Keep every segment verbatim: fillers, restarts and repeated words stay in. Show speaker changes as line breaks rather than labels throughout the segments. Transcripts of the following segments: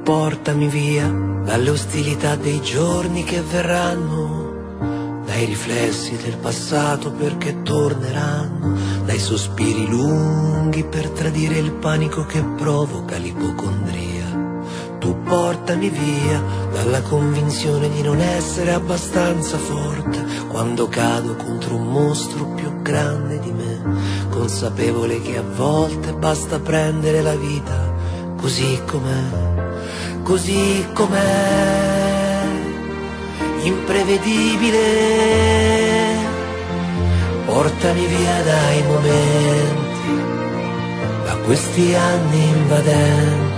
portami via dalle ostilità dei giorni che verranno, dai riflessi del passato perché torneranno, dai sospiri lunghi per tradire il panico che provoca l'ipocondria. Tu portami via dalla convinzione di non essere abbastanza forte quando cado contro un mostro più grande di me, consapevole che a volte basta prendere la vita così com'è, così com'è, imprevedibile. Portami via dai momenti, da questi anni invadenti,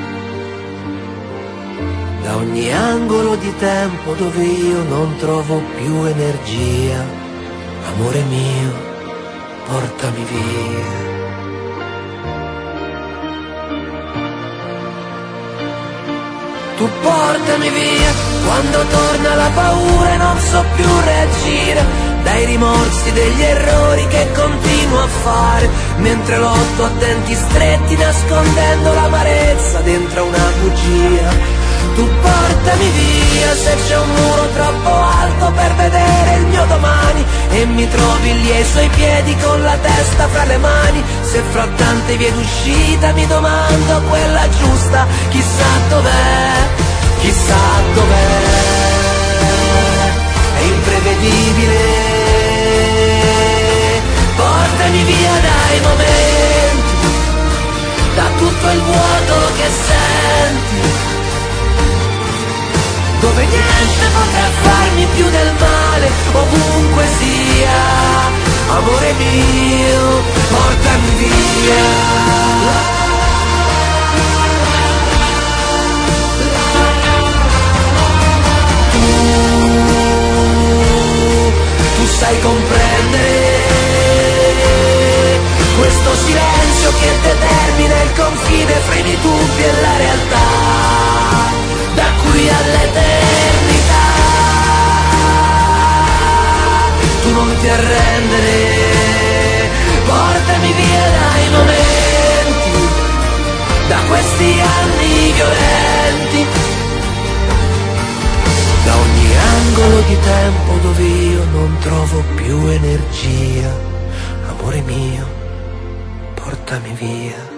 da ogni angolo di tempo dove io non trovo più energia. Amore mio, portami via. Tu portami via quando torna la paura e non so più reagire, dai rimorsi degli errori che continuo a fare, mentre lotto a denti stretti nascondendo l'amarezza dentro una bugia. Tu portami via se c'è un muro troppo alto per vedere il mio domani e mi trovi lì ai suoi piedi con la testa fra le mani. Se fra tante vie d'uscita mi domando quella giusta, chissà dov'è, chissà dov'è. È imprevedibile. Portami via dai momenti, da tutto il vuoto che senti, dove niente potrà farmi più del male, ovunque sia. Amore mio, portami via. Tu, tu sai comprendere questo silenzio che determina il confine fra i miei dubbi e la realtà, da qui all'eternità. Tu non ti arrendere, portami via dai momenti, da questi anni violenti, da ogni angolo di tempo dove io non trovo più energia. Amore mio, portami via.